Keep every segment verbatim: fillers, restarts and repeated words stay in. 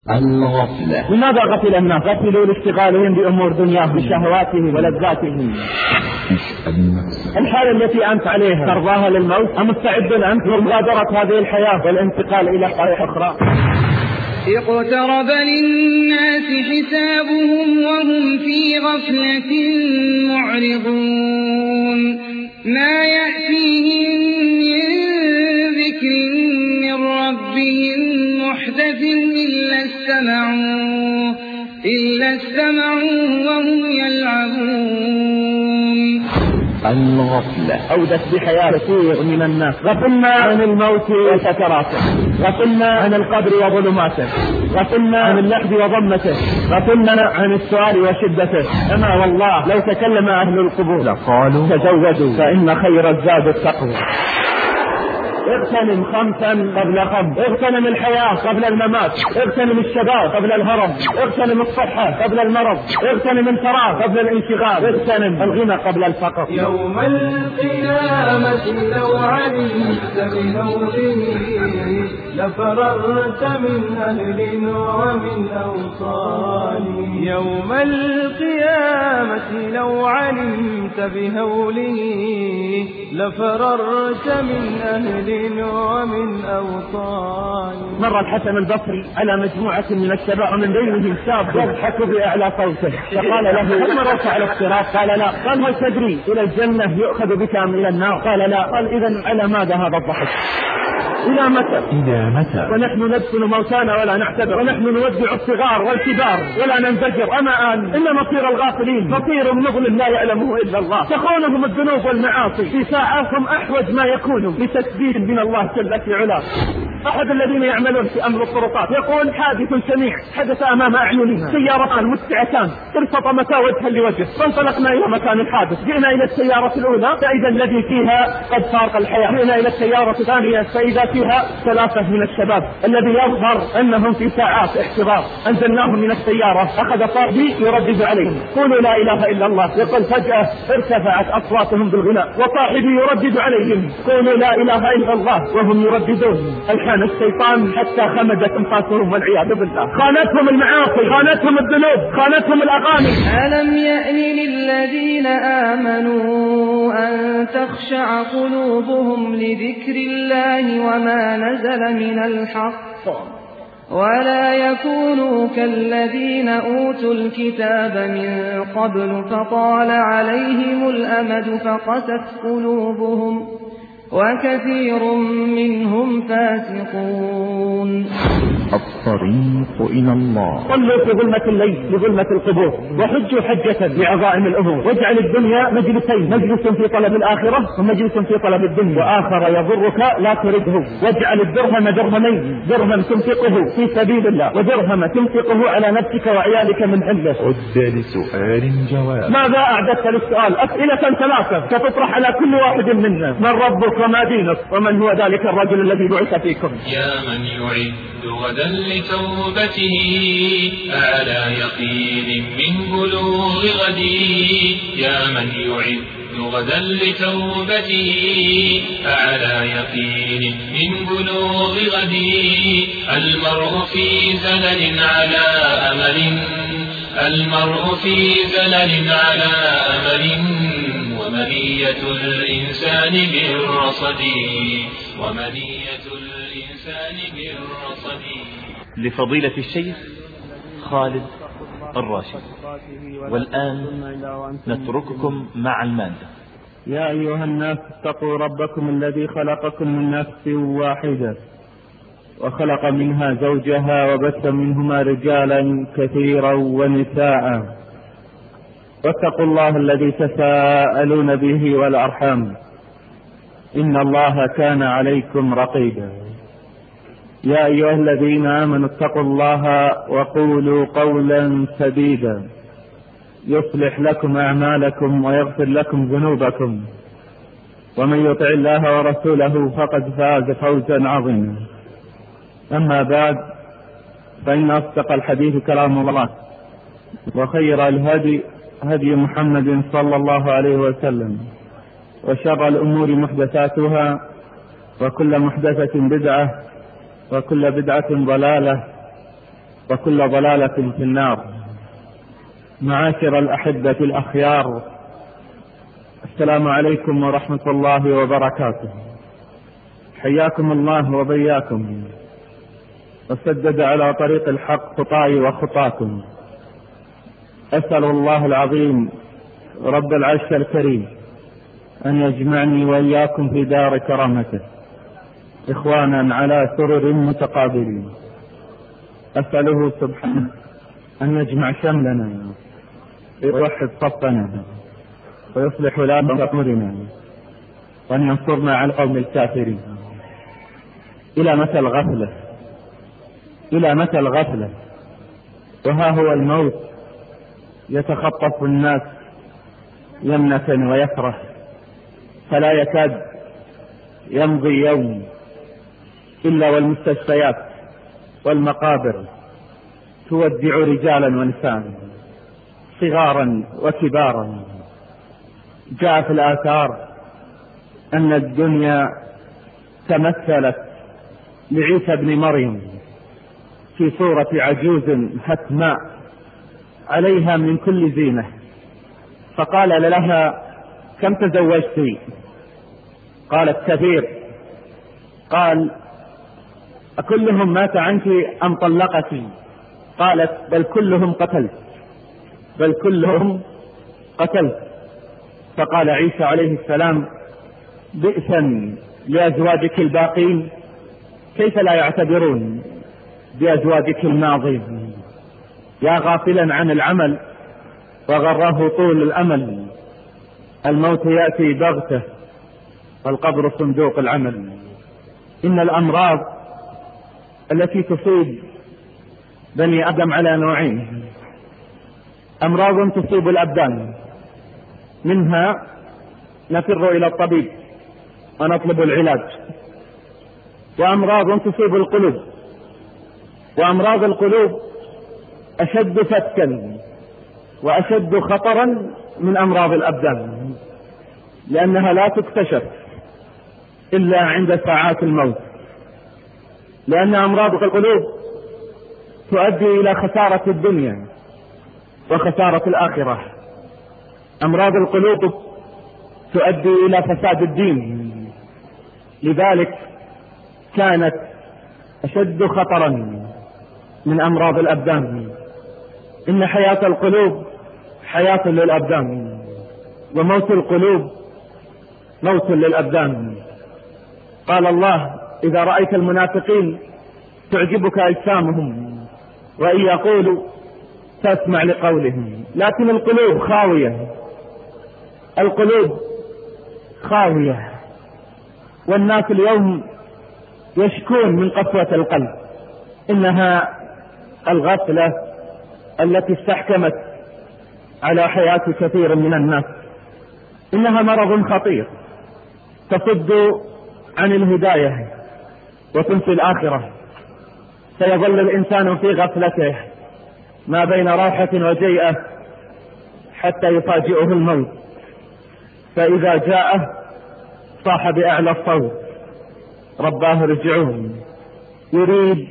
الغفلة. لماذا غفل الناس؟ غفلوا لاشتغالهم بأمور دنياهم بشهواتهم ولذاتهم. الحالة التي أنت عليها ترضاها للموت أم مستعد أنت لمغادرة هذه الحياة والانتقال إلى حياة أخرى؟ اقترب للناس حسابهم وهم في غفلة معرضون ما يأتيهم من ذكر من ربهم محدث إلا استمعوه إلا استمعوه وهم يلعبون. الغفلة. أودت بحياة كثير من الناس. غفلنا عن الموت وسكراته، غفلنا عن القبر وظلماته، غفلنا عن اللحد وضمته، غفلنا عن السؤال وشدته. أما والله لو تكلم أهل القبور لقالوا تزودوا فإن خير الزاد التقوى. اغتنم خمسا قبل خمس، اغتنم الحياة قبل الممات، اغتنم الشباب قبل الهرم، اغتنم الصحة قبل المرض، اغتنم الفراغ قبل الانشغال، اغتنم الغنى قبل الفقر. يوم القيامة لو علمت بنوره لفررت من أهل ومن أوطان. يوم القيامة لو علمت بهوله لفررت من أهل ومن أوطان. مر الحسن البصري على مجموعة من الشباب ومن بينهم شاب يضحك بأعلى صوته، فقال له هل مررت على الصراط؟ قال لا. قال هل تدري إلى الجنة يؤخذ بك أم إلى النار؟ قال لا. قال إذن على ماذا هذا الضحك؟ إلى متى؟ إلى متى؟ ونحن ندفن موتانا ولا نعتذر، ونحن نودع الصغار والكبار ولا ننزجر. أما أن إن مصير الغافلين مصير مظلم لا يعلمه إلا الله. تخونهم الذنوب والمعاصي في ساعاتهم أحوج ما يكونوا لتسديد من الله جل في علاه. أحد الذين يعملون في أمر الطرقات يقول حادث سميع حدث أمام أعيننا، سيارتان متسعتان ارتطمتا وجها لوجه، فانطلقنا إلى مكان الحادث، جئنا إلى السيارة الأولى فإذا الذي فيها قد فارق الحياة، جئنا إلى السيارة الثانية فإذا فيها ثلاثة من الشباب الذي يظهر أنهم في ساعات احتضار. أنزلناهم من السيارة، أخذ صاحبي يردد عليهم قولوا لا إله إلا الله، يقول فجأة ارتفعت أصواتهم بالغناء وصاحبي يردد عليهم قولوا لا إله إلا الله وهم يرددون. الحان الشيطان حتى خمدت أنفاسهم والعياذ بالله. خانتهم المعاصي، خانتهم الذنوب، خانتهم الأغاني. ألم يأن للذين آمنوا أن تخشع قلوبهم لذكر الله وما نزل من الحق ولا يكونوا كالذين أوتوا الكتاب من قبل فطال عليهم الأمد فقست قلوبهم وكثير منهم فاسقون. الطريق إلى الله. صلوا في ظلمة الليل بظلمة القبور وحجوا حجة بعظائم الأمور، واجعل الدنيا مجلسين، مجلس في طلب الآخرة ومجلس في طلب الدنيا، وآخر يضرك لا ترده. واجعل الدرهم درهمين، درهم تنفقه في سبيل الله ودرهم تنفقه على نفسك وعيالك من حله. عد لسؤال جواب. ماذا أعددت للسؤال؟ أسئلة ثلاثة ستطرح على كل واحد منا. من ربك وما دينك ومن هو ذلك الرجل الذي بعث فيكم؟ يا من يعد غدا لتوبته أعلى يقين من بلوغ غدي. يا من يعد غدا لتوبته أعلى يقين من بلوغ غدي. المرء في زلل على أمل، المرء في زلل على أمل، ومنية الإنسان بالرصد، ومنية الإنسان بالرصد. لفضيلة الشيخ خالد الراشد. والآن نترككم مع المادة. يا أيها الناس اتقوا ربكم الذي خلقكم من نفس واحدة وخلق منها زوجها وبث منهما رجالا كثيرا ونساء، واتقوا الله الذي تساءلون به والأرحام إن الله كان عليكم رقيبا. يا أيها الذين آمنوا اتقوا الله وقولوا قولا سديدا يصلح لكم أعمالكم ويغفر لكم ذنوبكم، ومن يطع الله ورسوله فقد فاز فوزا عظيما. أما بعد، فإن أصدق الحديث كلام الله، وخير الهدي هدي محمد صلى الله عليه وسلم، وشر الأمور محدثاتها، وكل محدثة بدعة، وكل بدعة ضلالة، وكل ضلالة في النار. معاشر الأحبة الأخيار، السلام عليكم ورحمة الله وبركاته. حياكم الله وبياكم، وسدد على طريق الحق خطاي وخطاكم. أسأل الله العظيم رب العرش الكريم أن يجمعني وإياكم في دار كرامته إخوانا على سرر متقابلين. أسأله سبحانه أن يجمع شملنا ويوحد صفنا ويصلح لنا أمرنا وأن ينصرنا على القوم الكافرين. إلى متى الغفلة؟ إلى متى الغفلة؟ وها هو الموت يتخطف الناس يمنة ويفرح، فلا يكاد يمضي يوم إلا والمستشفيات والمقابر تودع رجالا ونساء صغارا وكبارا. جاء في الآثار أن الدنيا تمثلت لعيسى بن مريم في صورة عجوز هتماء عليها من كل زينة، فقال لها: كم تزوجت؟ قالت: كثير. قال: أكلهم مات عنك أم طلقتي؟ قالت: بل كلهم قتلت، بل كلهم قتلت. فقال عيسى عليه السلام: بئسا لأزواجك الباقين، كيف لا يعتبرون بأزواجك الماضين؟ يا غافلا عن العمل وغره طول الأمل، الموت يأتي بغته والقبر صندوق العمل. إن الأمراض التي تصيب بني آدم على نوعين: أمراض تصيب الأبدان، منها نفر إلى الطبيب ونطلب العلاج، وأمراض تصيب القلوب، وأمراض القلوب أشد فتكا وأشد خطرا من أمراض الأبدان، لأنها لا تكتشف إلا عند ساعات الموت، لأن أمراض القلوب تؤدي إلى خسارة الدنيا وخسارة الآخرة. أمراض القلوب تؤدي إلى فساد الدين، لذلك كانت أشد خطرا من أمراض الأبدان. إن حياة القلوب حياة للأبدان، وموت القلوب موت للأبدان. قال الله: إذا رأيت المنافقين تعجبك أجسامهم وإن يقولوا تسمع لقولهم، لكن القلوب خاوية، القلوب خاوية. والناس اليوم يشكون من قسوة القلب، إنها الغفلة التي استحكمت على حياة كثير من الناس. إنها مرض خطير تصد عن الهداية وتنسي الآخرة، سيظل الإنسان في غفلته ما بين راحة وجيئة حتى يفاجئه الموت، فإذا جاءه صاح بأعلى الصوت: رباه رجعون. يريد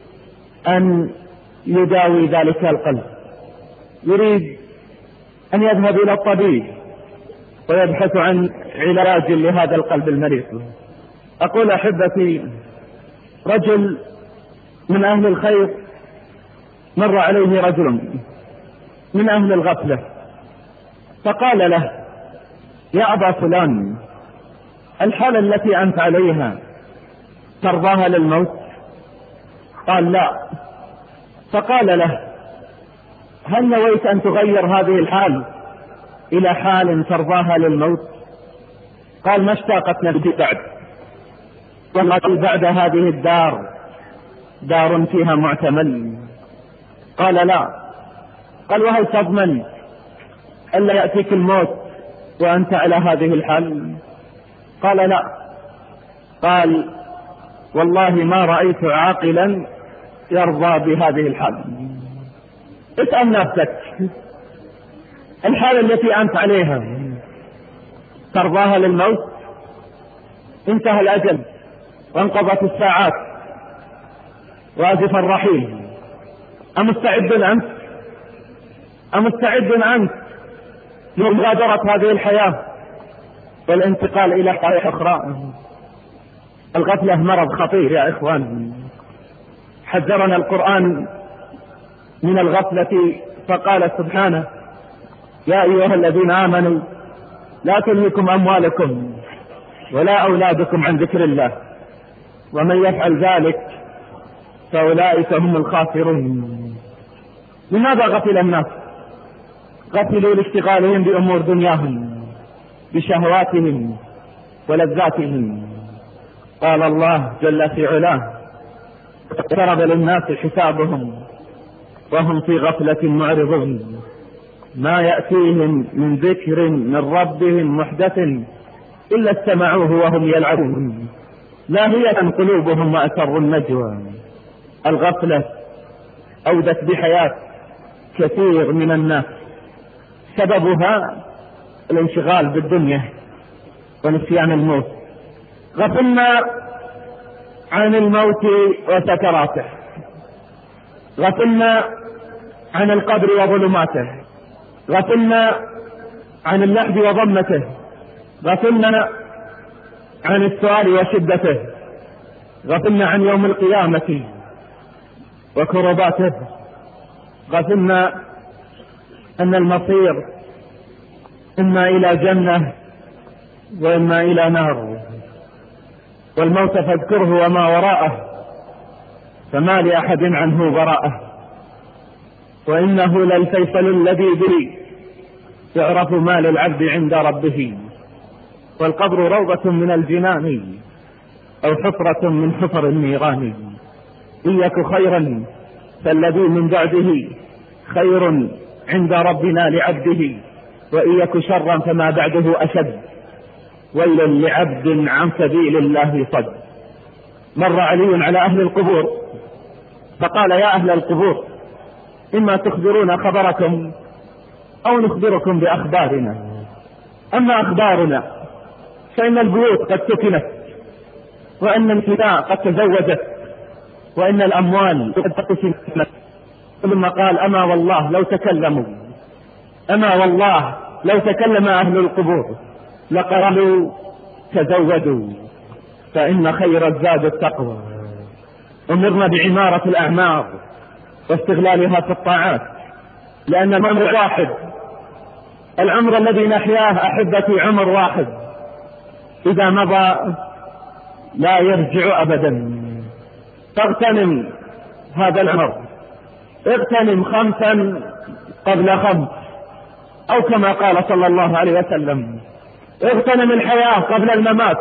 أن يداوي ذلك القلب، يريد أن يذهب إلى الطبيب ويبحث عن علاج لهذا القلب المريض. أقول أحبتي، رجل من أهل الخير مر عليه رجل من أهل الغفلة فقال له: يا أبا فلان، الحالة التي أنت عليها ترضاها للموت؟ قال: لا. فقال له: هل نويت أن تغير هذه الحال إلى حال ترضاها للموت؟ قال: ما اشتاقت نفسي بعد، والله بعد هذه الدار دار فيها معتمل. قال: لا. قال: وهل تضمن ألا يأتيك الموت وأنت على هذه الحال؟ قال: لا. قال: والله ما رأيت عاقلا يرضى بهذه الحال. اسأل نفسك، الحالة التي أنت عليها ترضاها للموت؟ انتهى الأجل وانقضت الساعات وأزف الرحيل، أمستعد أنت أمستعد أنت لمغادرة هذه الحياة والانتقال إلى حياة أخرى؟ الغفلة مرض خطير يا إخوان. حذرنا القرآن من الغفلة فقال سبحانه: يا أيها الذين آمنوا لا تلهكم أموالكم ولا أولادكم عن ذكر الله ومن يفعل ذلك فأولئك هم الخاسرون. لماذا غفل الناس؟ غفلوا لاشتغالهم بأمور دنياهم بشهواتهم ولذاتهم. قال الله جل في علاه: اقترب للناس حسابهم وهم في غفلة معرضون ما يأتيهم من ذكر من ربهم محدث إلا استمعوه وهم يلعبون لاهية قلوبهم وأسروا النجوى. الغفلة أودت بحياة كثير من الناس، سببها الانشغال بالدنيا ونسيان الموت. غفلنا عن الموت وسكراته، غفلنا عن القبر وظلماته، غفلنا عن اللحد وضمته، غفلنا عن السؤال وشدته، غفلنا عن يوم القيامة وكرباته، غفلنا أن المصير إما إلى جنة وإما إلى نار، والموت فاذكره وما وراءه فما لأحد عنه براءه، وإنه للفيصل الذي به يعرف ما للعبد عند ربه، والقبر روضة من الجنان أو حفرة من حفر النيران. إن يك خيرا فالذي من بعده خير عند ربنا لعبده، وإن يك شرا فما بعده أشد، ويل لعبد عن سبيل الله صد. مر علي على أهل القبور فقال: يا أهل القبور إما تخبرون خبركم أو نخبركم بأخبارنا. أما أخبارنا فإن البيوت قد سكنت، وأن النساء قد تزوجت، وإن الأموال قد قسمت. ثم قال: أما والله لو تكلموا أما والله لو تكلم أهل القبور لقالوا تزودوا فإن خير الزاد التقوى. أمرنا بعمارة الأعمار واستغلالها في الطاعات، لأن العمر واحد، العمر الذي نحياه أحبتي عمر واحد، إذا مضى لا يرجع أبدا. فاغتنم هذا العمر، اغتنم خمسا قبل خمس، أو كما قال صلى الله عليه وسلم: اغتنم الحياة قبل الممات،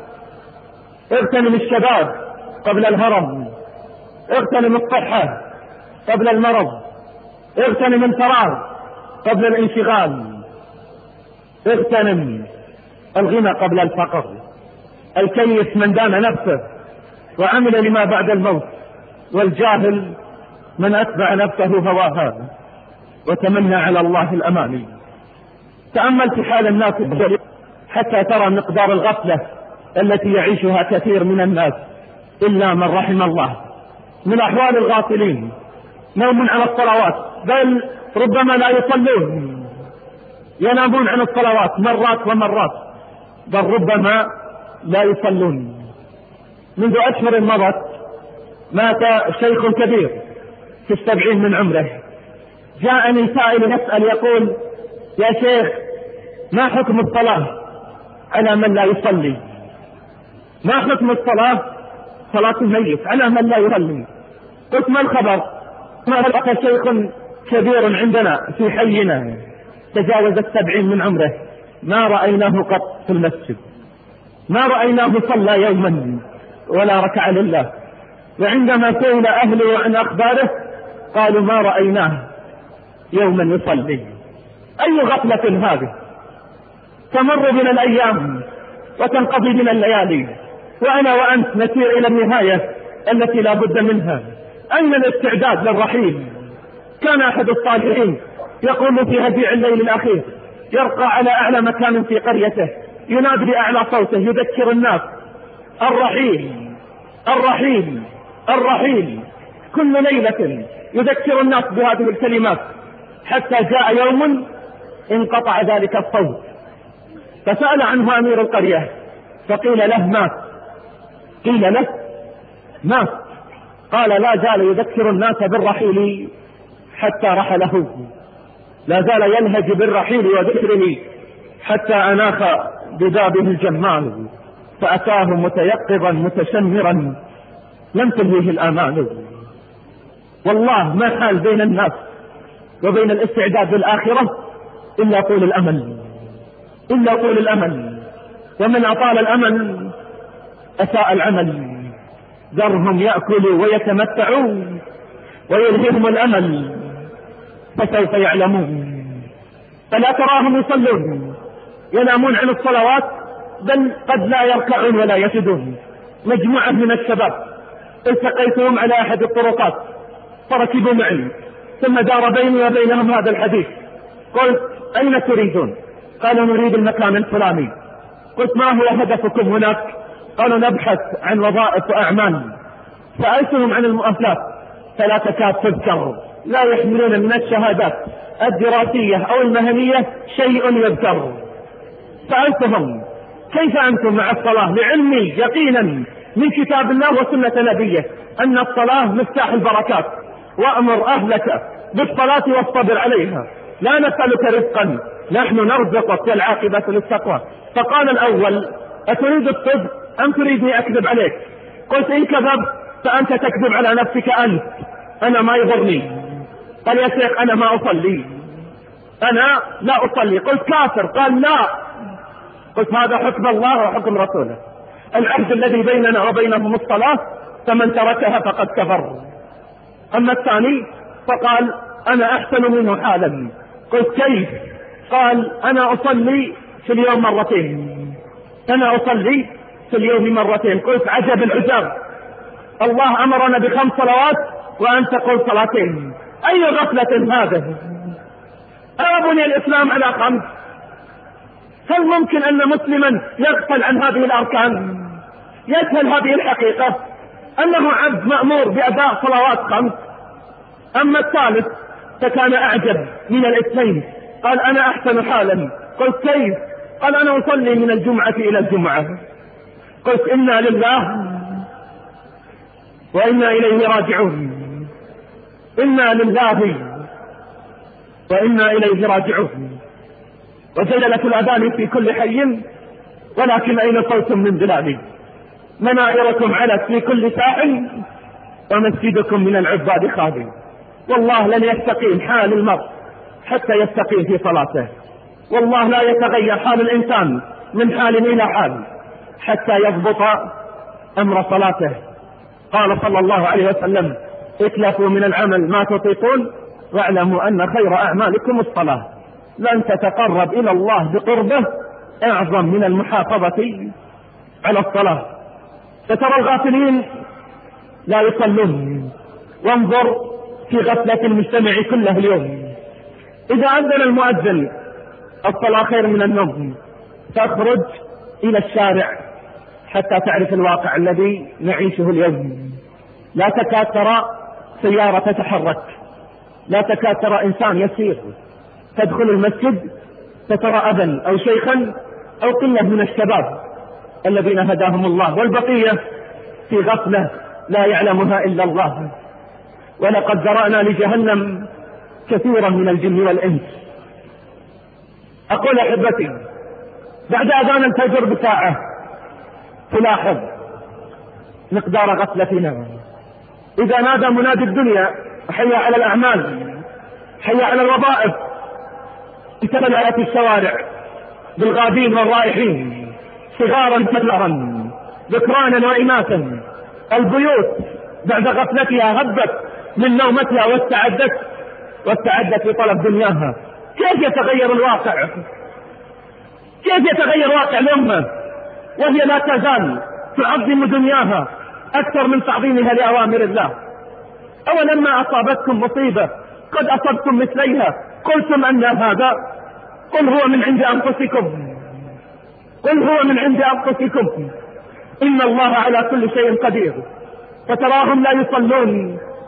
اغتنم الشباب قبل الهرم، اغتنم الصحة قبل المرض، اغتنم الفراغ قبل الانشغال، اغتنم الغنى قبل الفقر. الكيس من دان نفسه وعمل لما بعد الموت، والجاهل من أتبع نفسه هواها وتمنى على الله الأماني. تأمل في حال الناس حتى ترى مقدار الغفلة التي يعيشها كثير من الناس إلا من رحم الله. من أحوال الغافلين نوم عن الصلوات، بل ربما لا يصلون، ينامون عن الصلوات مرات ومرات، بل ربما لا يصلون. منذ أشهر مضت مات شيخ كبير في السبعين من عمره. جاءني سائل يسأل يقول: يا شيخ، ما حكم الصلاة على من لا يصلي؟ ما حكم الصلاة صلاة الميت على من لا يصلي؟ قلت: ما الخبر؟ ما هلك شيخ كبير عندنا في حينا تجاوز السبعين من عمره ما رأيناه قط في المسجد، ما رأيناه صلى يوما ولا ركع لله. وعندما سئل أهله عن أخباره قالوا: ما رأيناه يوما يصلي. أي غفلة هذه! تمر بنا الأيام وتنقضي بنا الليالي، وأنا وأنت نسير إلى النهاية التي لا بد منها. أين الاستعداد للرحيل؟ كان أحد الصالحين يقول في هديع الليل الأخير، يرقى على أعلى مكان في قريته، ينادي بأعلى صوته يذكر الناس: الرحيل الرحيل الرحيل. كل ليلة يذكر الناس بهذه الكلمات، حتى جاء يوم انقطع ذلك الصوت، فسأل عنه أمير القرية فقيل له مات. قيل له مات. قال لا زال يذكر الناس بالرحيل حتى رحله، لا زال ينهج بالرحيل وذكره حتى أناخ ببابه الجمال، فأتاه متيقظا متشمرا لم تلهيه الآمال. والله ما حال بين الناس وبين الاستعداد للآخرة إلا طول الأمل، إلا طول الأمل. ومن أطال الأمل أساء العمل. ذرهم يأكلوا ويتمتعوا ويلههم الأمل فسوف يعلمون. فلا تراهم يصلون ينامون عن الصلوات، بل قد لا يركعون ولا يسجدون. مجموعة من الشباب التقيتهم على أحد الطرقات فركبوا معي، ثم دار بيني وبينهم هذا الحديث. قلت أين تريدون؟ قالوا نريد المكان الفلاني. قلت ما هو هدفكم هناك؟ قالوا نبحث عن وظائف وأعمال. سألتهم عن المؤهلات فلا تكاد تذكر، لا يحملون من الشهادات الدراسية أو المهنية شيء يذكر. سألتهم كيف أنتم مع الصلاة؟ لعلمي يقينا من كتاب الله وسنة نبيه أن الصلاة مفتاح البركات، وأمر أهلك بالصلاة واصطبر عليها، لا نسألك رزقا نحن نرزقك والعاقبة للتقوى. فقال الأول أتريد الصدق أم تريدني أكذب عليك؟ قلت إن كذب فأنت تكذب على نفسك أنت، أنا ما يضرني. قال يا شيخ أنا ما أصلي، أنا لا أصلي. قلت كافر؟ قال لا. قلت هذا حكم الله وحكم رسوله، العهد الذي بيننا وبينهم الصلاة، فمن تركها فقد كفر. أما الثاني فقال أنا أحسن منه حالا. قلت كيف؟ قال أنا أصلي في اليوم مرتين، أنا أصلي في اليوم مرتين. قلت عجب العجاب، الله أمرنا بخمس صلوات وأنت قلت صلاتين، أي غفلة هذا؟ أبني الإسلام على خمس؟ هل ممكن أن مسلما يغفل عن هذه الأركان؟ يجهل هذه الحقيقة أنه عبد مأمور بأداء صلوات خمس. أما الثالث فكان أعجب من الاثنين، قال أنا أحسن حالا. قلت كيف؟ قال أنا أصلي من الجمعة إلى الجمعة. قلت إنا لله وإنا إليه راجعون، إنا لله وإنا إليه راجعون. وجللة الأذان في كل حي، ولكن أين صوت من ظلالي؟ منائركم علت في كل ساحل، ومسجدكم من العباد خالي. والله لن يستقيم حال المرء حتى يستقيم في صلاته، والله لا يتغير حال الإنسان من حال إلى حال حتى يضبط أمر صلاته. قال صلى الله عليه وسلم اتلفوا من العمل ما تطيقون واعلموا أن خير أعمالكم الصلاة. لن تتقرب إلى الله بقربه أعظم من المحافظة على الصلاة. فترى الغافلين لا يصلون، وانظر في غفلة المجتمع كله اليوم. إذا أذن المؤذن الصلاة خير من النوم، تخرج إلى الشارع حتى تعرف الواقع الذي نعيشه اليوم. لا تكاد ترى سيارة تتحرك، لا تكاد ترى إنسان يسير. تدخل المسجد فترى أبا أو شيخا أو قلة من الشباب الذين هداهم الله، والبقية في غفلة لا يعلمها إلا الله. ولقد ذرأنا لجهنم كثيرا من الجن والإنس. أقول أحبتي بعد أذان الفجر بساعة تلاحظ مقدار غفلتنا. إذا نادى منادي الدنيا حي على الأعمال، حي على الوظائف، امتلأت الشوارع بالغادين والرائحين، صغارا كبارا، ذكرانا وإناثا. البيوت بعد غفلتها هبت من نومتها واستعدت واستعدت لطلب دنياها. كيف يتغير الواقع؟ كيف يتغير واقع الأمة وهي لا تزال تعظم دنياها أكثر من تعظيمها لأوامر الله؟ أولما أصابتكم مصيبة قد أصبتم مثليها قلتم أن هذا؟ قل هو من عند أنفسكم، قل هو من عند أنفسكم، إن الله على كل شيء قدير. فتراهم لا يصلون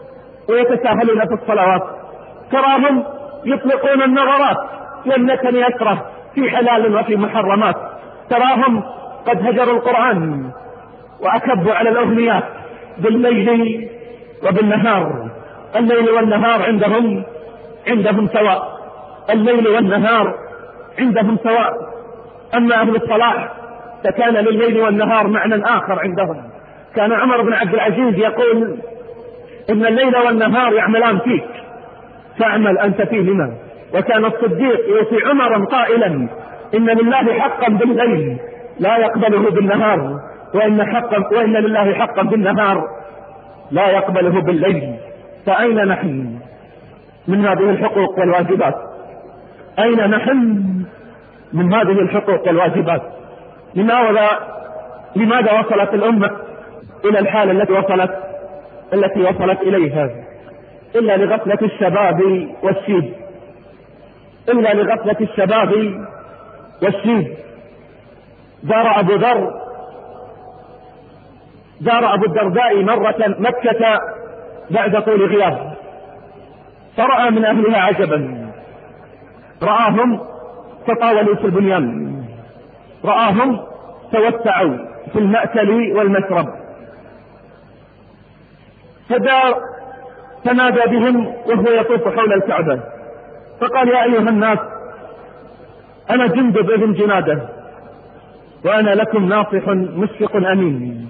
ويتساهلون في الصلوات، تراهم يطلقون النظرات يمنة يسرة في حلال وفي محرمات، تراهم قد هجروا القرآن وأكبوا على الأغنيات بالليل وبالنهار. الليل والنهار عندهم عندهم سواء، الليل والنهار عندهم سواء. أما أهل الصلاح فكان لليل والنهار معنى آخر عندهم. كان عمر بن عبد العزيز يقول إن الليل والنهار يعملان فيك فاعمل أنت فيهما. وكان الصديق يوصي عمرا قائلا إن لله حقا بالليل لا يقبله بالنهار، وإن, حقا وإن لله حقا بالنهار لا يقبله بالليل. فأين نحن من هذه الحقوق والواجبات؟ أين نحن من هذه الحقوق والواجبات؟ لماذا لماذا وصلت الأمة إلى الحالة التي وصلت التي وصلت إليها؟ إلا لغفلة الشباب والشيب، إلا لغفلة الشباب والشيب. دار أبو ذر دار أبو الدرداء مرة مكة بعد طول غياب، فرأى من أهلها عجبا، رآهم تطاولوا في البنيان، رآهم توسعوا في المأكل والمشرب، فدار تنادى بهم وهو يطوف حول الكعبة فقال يا أيها الناس أنا جندب ابن جنادة وأنا لكم ناصح مشفق أمين.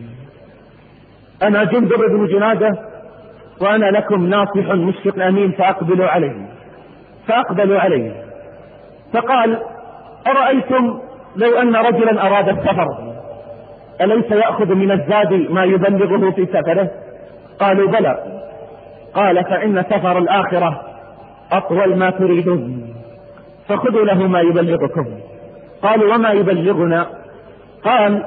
أنا جندب ابن جنادة وأنا لكم ناصح مشفق أمين فأقبلوا عليه فأقبلوا عليه فقال أرأيتم لو أن رجلا أراد السفر أليس يأخذ من الزاد ما يبلغه في سفره؟ قالوا بلى. قال فإن سفر الآخرة أطول ما تريدون فخذوا له ما يبلغكم. قالوا وما يبلغنا؟ قال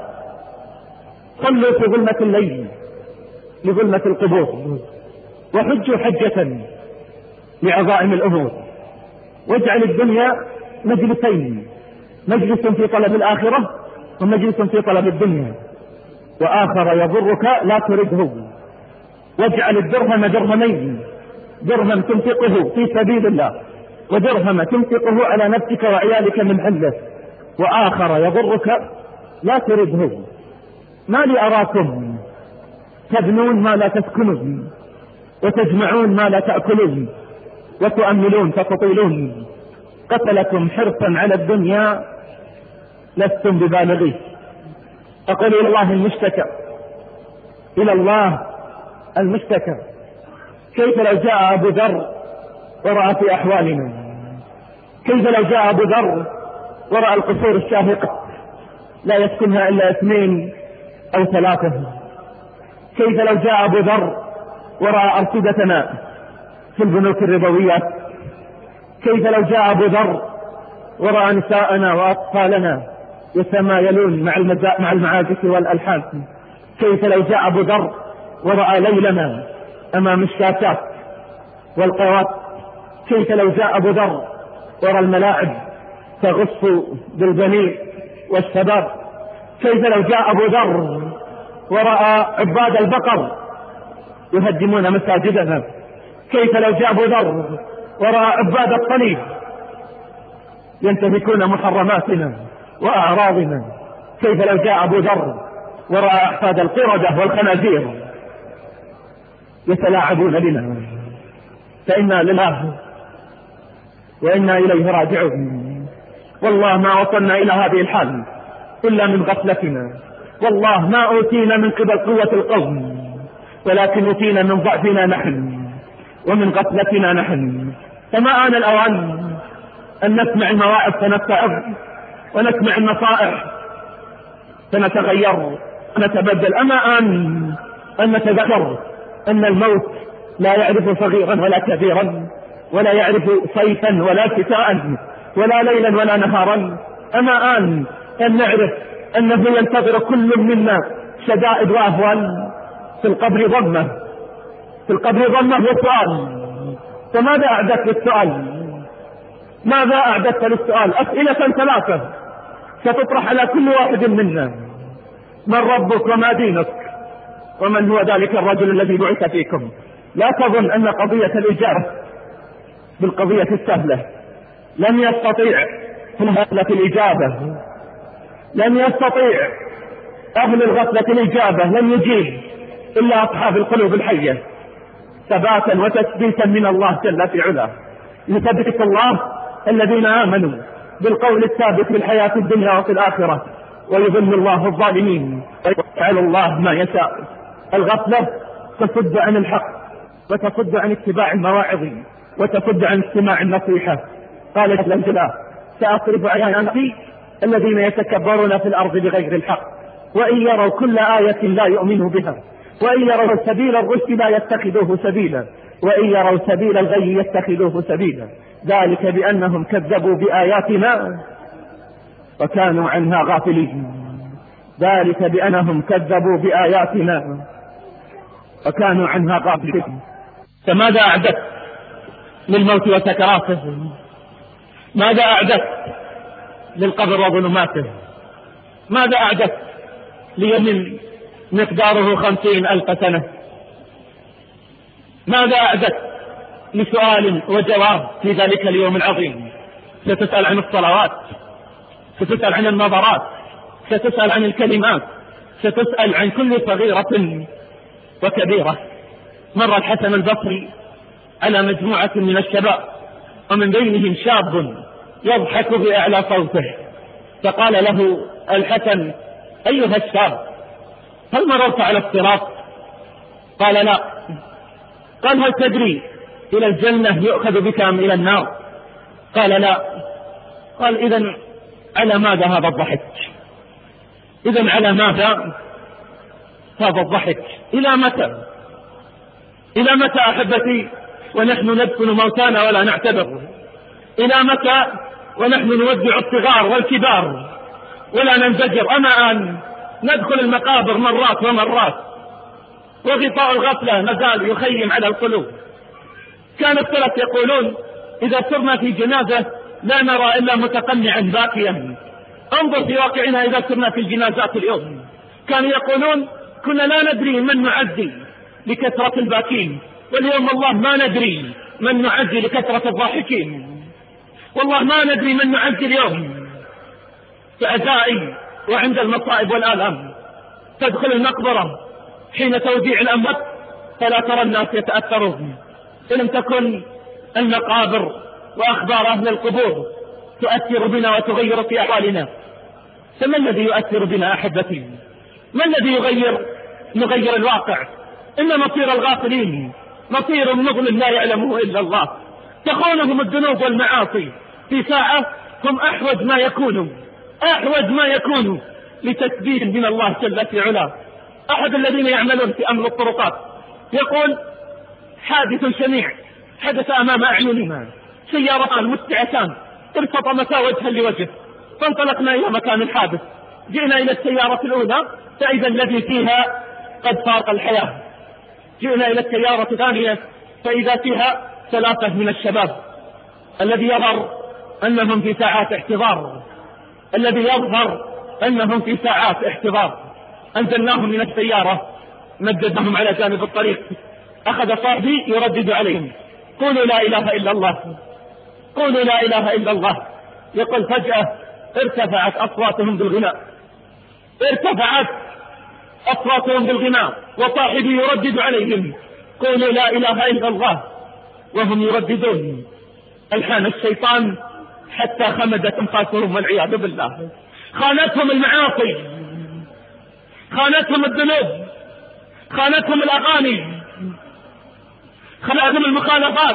صلوا في ظلمة الليل لظلمة القبور، وحجوا حجة لعظائم الأمور، واجعل الدنيا مجلسين، مجلس في طلب الآخرة ومجلس في طلب الدنيا، وآخر يضرك لا ترده، واجعل الدرهم درهمين، درهم تنفقه في سبيل الله ودرهم تنفقه على نفسك وعيالك من حله، وآخر يضرك لا ترده. ما لي أراكم تبنون ما لا تسكنون وتجمعون ما لا تأكلون وتؤملون فتطيلون، قتلكم حرصا على الدنيا لستم ببالغيه. أقول إلى الله المشتكى، إلى الله المشتكى. كيف لو جاء أبو ذر ورأى في أحوالنا؟ كيف لو جاء أبو ذر ورأى القصور الشاهقة لا يسكنها إلا اثنين أو ثلاثة؟ كيف لو جاء أبو ذر ورأى أرصدتنا في البنوك الربويات؟ كيف لو جاء أبو ذر ورأى نساءنا وأطفالنا يتمايلون مع مع المعازف والألحان؟ كيف لو جاء أبو ذر ورأى ليلنا أمام الشاشات والقوات؟ كيف لو جاء أبو ذر ورأى الملاعب تغص بالبنين والشباب؟ كيف لو جاء أبو ذر ورأى عباد البقر يهدمون مساجدنا؟ كيف لو جاء أبو ذر ورأى عباد الصليب ينتهكون محرماتنا وأعراضنا؟ كيف لو جاء أبو ذر ورأى أحفاد القردة والخنازير يتلاعبون بنا؟ فإنا لله وإنا إليه راجعون. والله ما وصلنا إلى هذه الحال إلا من غفلتنا، والله ما أوتينا من قبل قوة القوم، ولكن أوتينا من ضعفنا نحن ومن غفلتنا نحن. فما آن الأوان أن نسمع المواعظ فنتعظ، ونسمع النصائح فنتغير ونتبدل؟ أما آن أن نتذكر أن الموت لا يعرف صغيرا ولا كبيرا، ولا يعرف صيفا ولا شتاء، ولا ليلا ولا نهارا؟ أما آن أن نعرف أنه ينتظر كل منا شدائد وأهوال؟ في القبر ضمة، في القبر ضمة وسؤال. فماذا أعددت للسؤال؟ ماذا أعددت للسؤال؟ أسئلة ثلاثة ستطرح على كل واحد منا: من ربك وما دينك ومن هو ذلك الرجل الذي بعث فيكم؟ لا تظن أن قضية الإجابة بالقضية السهلة. لم يستطيع في الغفلة الإجابة، لم يستطيع أهل الغفلة الإجابة، لم يجيب إلا أصحاب القلوب الحية ثباتا وتثبيتا من الله جل في علاه. يثبت الله الذين آمنوا بالقول الثابت في الحياة الدنيا وفي الآخرة، ويذل الله الظالمين ويفعل الله ما يشاء. الغفلة تصد عن الحق وتصد عن اتباع المواعظ وتصد عن استماع النصيحة. قال جل جلاله: سأصرف عن أمري الذين يتكبرون في الأرض بغير الحق وإن يروا كل آية لا يؤمنوا بها وإن يروا سبيل الرشد لا يتخذوه سبيلا وإن يروا سبيل الغي يتخذوه سبيلا ذلك بأنهم كذبوا بآياتنا وكانوا عنها غافلين. ذلك بأنهم كذبوا بآياتنا وكانوا عنها غافلين. فماذا أعددت للموت وسكراته؟ ماذا أعددت للقبر وظلماته؟ ماذا أعددت ليوم مقداره خمسين ألف سنة؟ ماذا أعددت لسؤال وجواب في ذلك اليوم العظيم؟ ستسأل عن الصلوات، ستسأل عن النظرات، ستسأل عن الكلمات، ستسأل عن كل صغيرة وكبيرة. مر الحسن البصري على مجموعة من الشباب ومن بينهم شاب يضحك بأعلى صوته، فقال له الحسن: أيها الشاب، هل مررت على الصراط؟ قال: لا. قال: هل تدري إلى الجنة يؤخذ بك أم إلى النار؟ قال: لا. قال: إذن على ماذا هذا الضحك؟ إذن على ماذا هذا الضحك؟ إلى متى؟ إلى متى أحبتي ونحن ندفن موتانا ولا نعتبر؟ إلى متى ونحن نودع الصغار والكبار ولا ننزجر؟ أما أن ندخل المقابر مرات ومرات وغطاء الغفلة مازال يخيم على القلوب. كان السلف يقولون: إذا سرنا في جنازة لا نرى إلا متقنعا باكيا. انظر في واقعنا إذا سرنا في الجنازات اليوم. كانوا يقولون: كنا لا ندري من نعزي لكثرة الباكين، واليوم والله ما ندري من نعزي لكثرة الضاحكين. والله ما ندري من نعزي اليوم فأزائي وعند المصائب والآلام. تدخل المقبرة حين توديع الأموات فلا ترى الناس يتأثرون. إن لم تكن المقابر وأخبار أهل القبور تؤثر بنا وتغير في أحوالنا، فما الذي يؤثر بنا أحبتي؟ ما الذي يغير نغير الواقع؟ إن مصير الغافلين مصير مظلم لا يعلمه إلا الله. تخونهم الذنوب والمعاصي في ساعة هم أحوج ما يكونوا أحوج ما يكونوا لتثبيت من الله جل في علاه. أحد الذين يعملون في أمر الطرقات يقول: حادث شنيع حدث أمام أعيننا، سيارتان متعتان ارتطمتا وجها لوجه، فانطلقنا إلى مكان الحادث. جئنا إلى السيارة الأولى فإذا الذي فيها قد فارق الحياة. جئنا إلى السيارة الثانية فإذا فيها ثلاثة من الشباب. الذي يظهر أنهم في ساعات احتضار الذي يظهر أنهم في ساعات احتضار أنزلناهم من السيارة، مددناهم على جانب الطريق. أخذ صاحبي يردد عليهم: قولوا لا إله إلا الله، قولوا لا إله إلا الله. يقول: فجأة ارتفعت أصواتهم بالغناء ارتفعت أصواتهم بالغناء وصاحبي يردد عليهم: قولوا لا إله إلا الله، وهم يرددون ألحان الشيطان حتى خمدت أنفاسهم والعياذ بالله. خانتهم المعاصي، خانتهم الذنوب، خانتهم الأغاني، خانتهم المخالفات،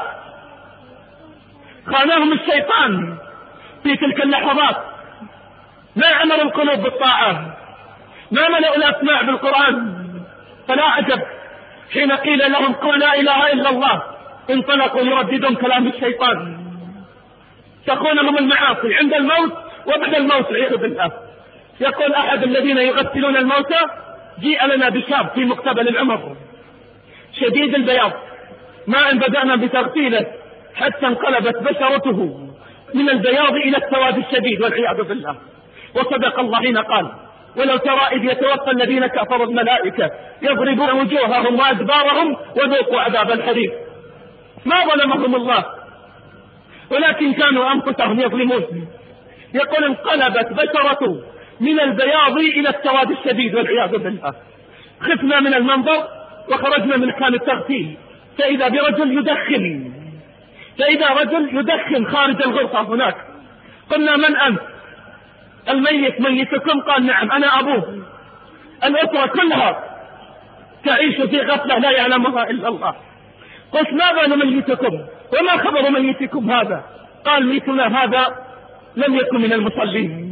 خانهم الشيطان في تلك اللحظات. ما عمر القلوب بالطاعة، ما ملأوا الأسماع بالقرآن. فلا عجب حين قيل لهم: قل لا إله إلا الله، انطلقوا يرددون كلام الشيطان. تخونهم المعاصي عند الموت وبعد الموت والعياذ بالله. يقول أحد الذين يغسلون الموتى: جيء لنا بشاب في مقتبل العمر شديد البياض، ما أن بدأنا بتغسيله حتى انقلبت بشرته من البياض إلى السواد الشديد والعياذ بالله. وصدق الله حين قال: ولو ترى إذ يتوفى الذين كفروا الملائكة يضربون وجوههم وأدبارهم وذوقوا عذاب الحريق. ما ظلمهم الله ولكن كانوا أنفسهم يظلمون. يقول انقلبت بشرة من البياض إلى السواد الشديد والعياذ بالله. خفنا من المنظر وخرجنا من مكان التغسيل فإذا برجل يدخن فإذا رجل يدخن خارج الغرفة هناك. قلنا من أنت؟ الميت ميتكم؟ قال نعم أنا أبوه. الأسرة كلها تعيش في غفلة لا يعلمها إلا الله. قلت ما بال ميتكم وما خبر ميتكم هذا؟ قال ميتنا هذا لم يكن من المصلين،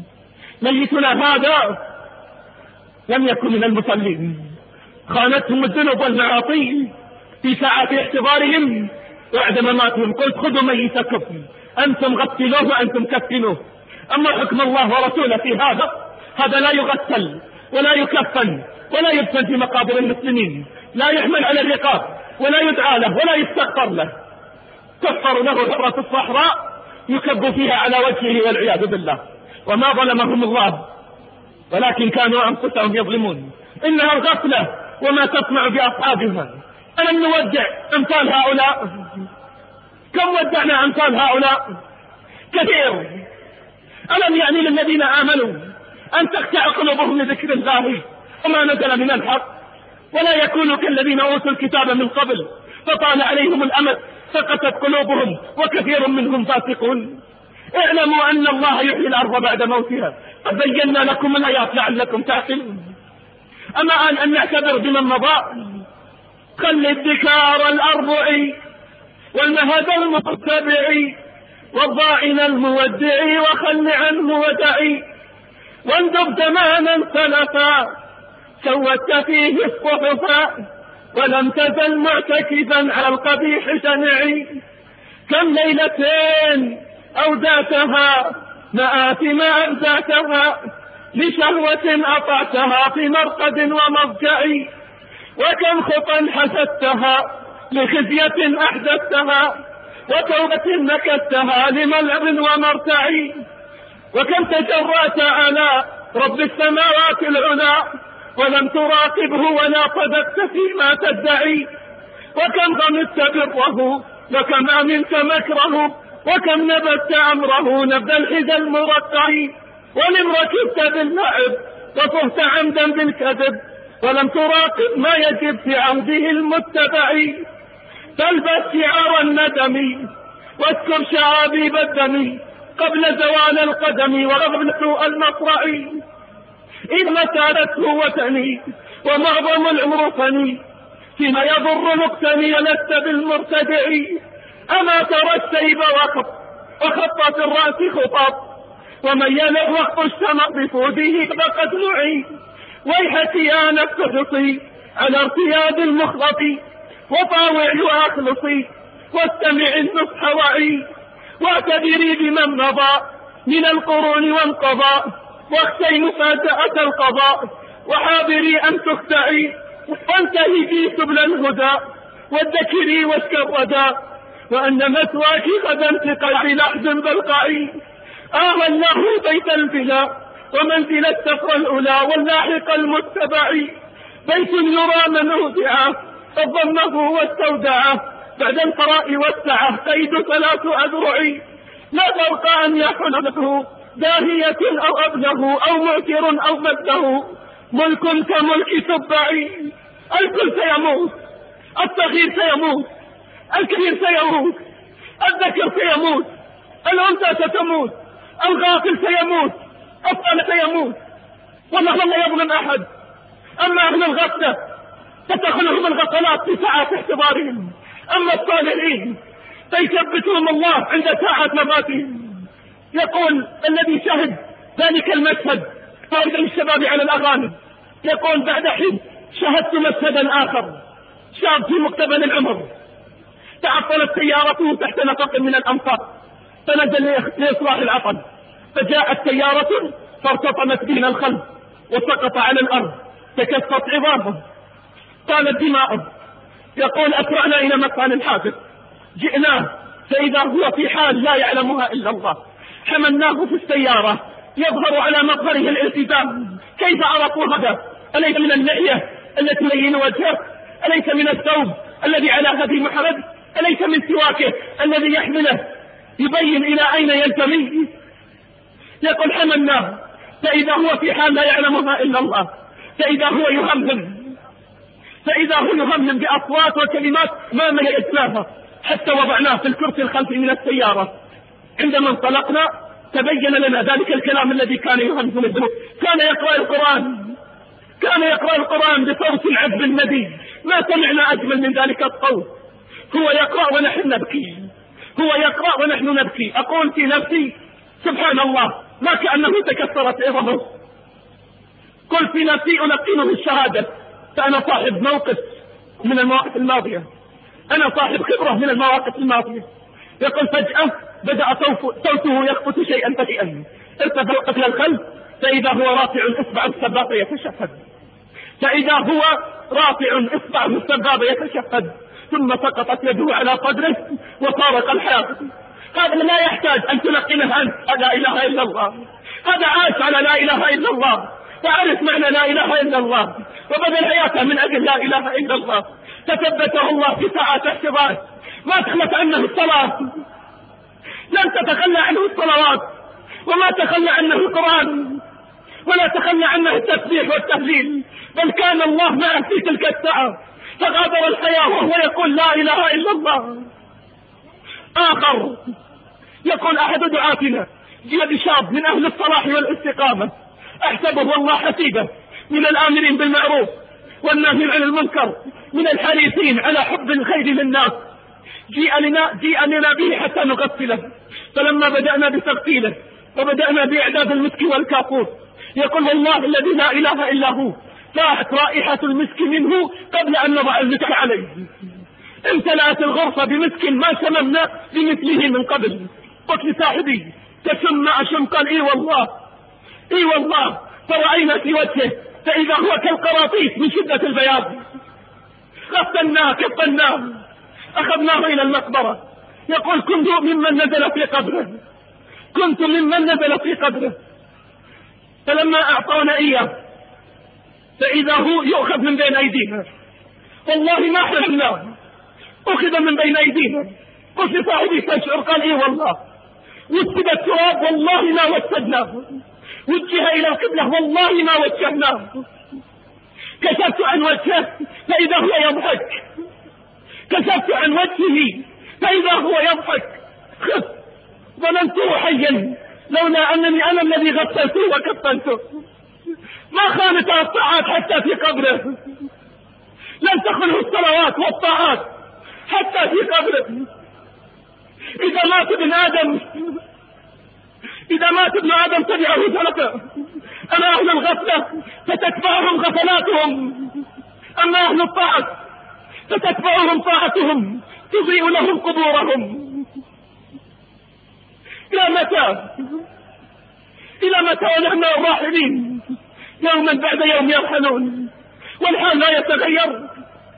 ميتنا هذا لم يكن من المصلين، خانتهم الذنوب والمعاصي في ساعات احتضارهم وبعد مماتهم. قلت خذوا ميتكم أنتم غسلوه وأنتم كفنوه. أما حكم الله ورسوله في هذا، هذا لا يغسل ولا يكفن ولا يدفن في مقابر المسلمين، لا يحمل على الرقاب ولا يدعى له ولا يستغفر له. كفروا له حرة الصحراء يكب فيها على وجهه والعياذ بالله. وما ظلمهم الله ولكن كانوا أنفسهم يظلمون. إنها الغفلة وما تصنع بأصحابها. ألم نودع أمثال هؤلاء؟ كم ودعنا أمثال هؤلاء؟ كثير. ألم يعني للذين آمنوا أن تخشع قلوبهم لذكر الله وما نزل من الحق ولا يكونوا كالذين أوتوا الكتاب من قبل فطال عليهم الأمد فقست قلوبهم وكثير منهم فاسقون. اعلموا أن الله يحيي الأرض بعد موتها قد بينا لكم الآيات لعلكم تعقلون. أما آن أن نعتبر بمن مضى. خل الذكار الأربع والمهد المتبع والضائن المودع وخل عنه ودعي واندب زمانا سلفا سوت فيه الصحفا ولم تزل معتكفا على القبيح شنعي. كم ليلتين أوداتها مآثم أنزاتها لشهوة أطعتها في مرقد ومضجع وكم خطا حسدتها لخزية أحدثتها وتوبة نكدتها لملعب ومرتع وكم تجرأت على رب السماوات العلى ولم تراقبه ولا صدقت فيما تدعي وكم غمست بره وكم أمنت مكره وكم نبذت أمره نبذ الحذى المرقع ولم ركبت باللعب وفهت عمدا بالكذب ولم تراقب ما يجب في عوده المتبع. تلبس شعار الندم واذكر شعابيب الدم قبل زوال القدم وقبل سوء المصرع إذ مسارته وتني ومعظم العمر فني فيما يضر مقتني لست بالمرتدع. أما ترى السيب وخط وخط في الرأس خطاب ومن يلغ وقت الشمع بفوده فقد نعي. ويحك يا نفس حصي على ارتياد المخلط وطاوعي وأخلصي واستمع النصح وعي واعتبري بمن مضى من القرون وانقضى واخشي مفاجأة القضاء وحاضري أن تخدعي وانتهي في سبل الهدى والذكري والشردى وأن مثواك غدا انتقع لحد بلقعي. آه الله بيت البلا ومنزل السفر الأولى واللاحق المتبع بيت يرى من أودعه فضمه واستودعه بعد الفراء والسعة قيد ثلاث أذرع لا فرق أن يحنبه داهية أو أبله أو معتر أو مده ملك كملك تبعي. الكل سيموت، الصغير سيموت، الكبير سيموت، الذكر سيموت، الأنثى ستموت، الغافل سيموت، الطالب سيموت. والله لا يظلم أحد. أما أهل الغفلة فتخلهم الغفلات في ساعات احتضارهم، أما الصالحين فيثبتهم الله عند ساعة مماتهم. يقول الذي شهد ذلك المشهد خارج الشباب على الأغاني يقول بعد حين شهدت مشهدا آخر شاب في مقتبل العمر تعطلت سيارته تحت نفق من الأمطار فنزل لإصلاح العطل فجاءت سيارة فارتطمت بين الخلف وسقط على الأرض تكسرت عظامه طالت دماؤه. يقول أسرعنا إلى مكان الحادث جئناه فإذا هو في حال لا يعلمها إلا الله. حملناه في السيارة يظهر على مظهره الالتزام. كيف عرفوا هذا؟ أليس من اللحية التي تلين وجهه؟ أليس من الثوب الذي على هدي محمد؟ أليس من سواكه الذي يحمله يبين إلى أين ينتمي؟ يقول حملناه، فإذا هو في حال لا يعلمها إلا الله، فإذا هو يهمهم فإذا هو يهمهم بأصوات وكلمات ما ميزناها حتى وضعناه في الكرسي الخلفي من السيارة. عندما انطلقنا تبين لنا ذلك الكلام الذي كان يهمهم الذنوب. كان يقرأ القرآن كان يقرأ القرآن بصوت عذب ندي، ما سمعنا أجمل من ذلك الصوت. هو يقرأ ونحن نبكي، هو يقرأ ونحن نبكي. أقول في نفسي سبحان الله، ما كأنه تكسرت عظمه. قل في نفسي ألقنه الشهادة، فأنا صاحب موقف من المواقف الماضية، أنا صاحب خبرة من المواقف الماضية. يقول فجأة بدأ صوته يخبط شيئا بطيئا، ارتفع إلى الخلف، فإذا هو رافع إصبع السبابة يتشهد، فإذا هو رافع إصبع السبابة يتشهد، ثم سقطت يده على صدره وفارق الحياة. هذا لا يحتاج أن تلقنه أنت لا إله إلا الله، هذا عاش على لا إله إلا الله، تعرف معنى لا إله إلا الله، وبذل حياته من أجل لا إله إلا الله. تثبته الله في ساعات احتضاره، ما تخلت عنه الصلاة، لم تتخلى عنه الصلوات، وما تخلى عنه القرآن، ولا تخلى عنه التسبيح والتهليل، بل كان الله معه في تلك الساعة، فغادر الحياة وهو يقول لا إله إلا الله. آخر يقول أحد دعاتنا جاء بشاب من أهل الصلاح والاستقامة، أحسبه والله حسيبه، من الآمرين بالمعروف والناهين عن المنكر، من الحريصين على حب الخير للناس. جيء لنا جيء لنا به حتى نغسله، فلما بدأنا بتغسيله وبدأنا بإعداد المسك والكافور، يقول والله الذي لا إله إلا هو فاحت رائحة المسك منه قبل أن نضع المسك عليه. امتلأت الغرفة بمسك ما شممنا بمثله من قبل. قلت لصاحبي تشم أشم؟ قال إي والله إي والله. فرأينا في وجهه فإذا هو كالقراطيس من شدة البياض. غسلناه كفناه أخذناه إلى المقبرة. يقول كنت ممن نزل في قبره كنت ممن نزل في قبره فلما أعطونا إياه فإذا هو يؤخذ من بين أيدينا، والله ما حلمناه، أخذ من بين أيدينا. قلت لصاحبي تشعر؟ قال إيه والله. وسد التراب والله ما وسدناه، وجه إلى القبلة والله ما وجهناه. كشفت عن وجهه فإذا هو يضحك، كشفت عن وجهه فإذا هو يضحك. خف ظننته حيا لولا أنني أنا الذي غسلته وكفنته. ما خانته الطاعات حتى في قبره، لم تخنه الصلوات والطاعات حتى في قبره. إذا مات ابن آدم إذا مات ابن آدم تبعه ثلاثة، أما أهل الغفلة فتتبعهم غفلاتهم، أما أهل الطاعة فتتبعهم طاعتهم تضيء لهم قبورهم. إلى متى إلى متى ونحن الراحلين يوما بعد يوم يرحلون والحال لا يتغير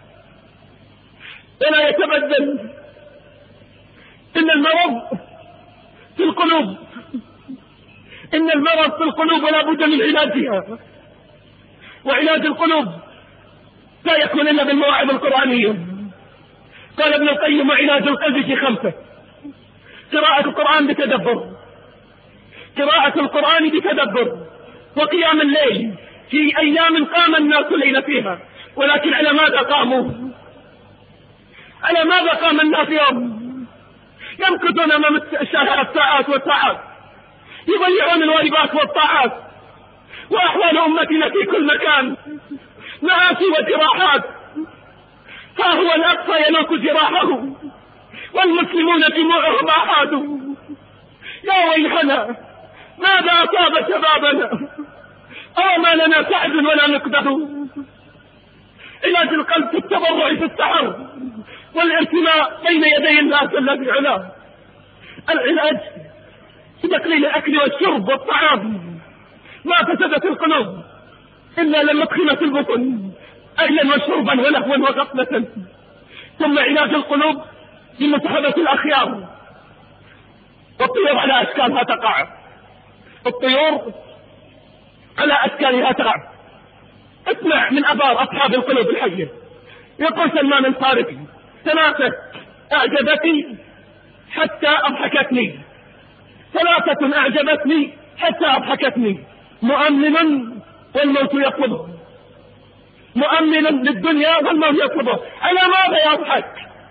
ولا يتبدل. إن المرض في القلوب إن المرض في القلوب ولا بد من علاجها، وعلاج القلوب لا يكون إلا بالمواعظ القرآنية. قال ابن القيم علاج القلب في خمسة: قراءة القرآن بتدبر قراءة القرآن بتدبر وقيام الليل في أيام قام الناس الليل فيها، ولكن على ماذا قاموا؟ على ماذا قام الناس يوم؟ يمكثون أمام الشاشات ساعات وساعات، يضيعون الواجبات والطاعات، وأحوال أمتنا في كل مكان مآسي وجراحات. ها هو الأقصى ينوك جراحه والمسلمون دموعهم أحادوا. يا ويحنا ماذا أصاب شبابنا؟ أو ما لنا سعد ولا نقبه. علاج القلب في التضرع في السحر والارتماء بين يدي الناس الذي علاه. العلاج في تقليل الأكل والشرب والطعام. ما فسدت القلوب إلا لما ادخلت البطن أكلا وشربا ولهوا وغفلة. ثم علاج القلوب بمصاحبة الأخيار والطيور على أشكالها تقع. الطيور على أشكالها ترعى. اسمع من أبار أصحاب القلوب الحية. يقول سلمان الفارسي: ثلاثة أعجبتني حتى أضحكتني، ثلاثة أعجبتني حتى أضحكتني: مؤمن والموت يطلبه، مؤمن للدنيا والموت يطلبه. على ماذا يضحك؟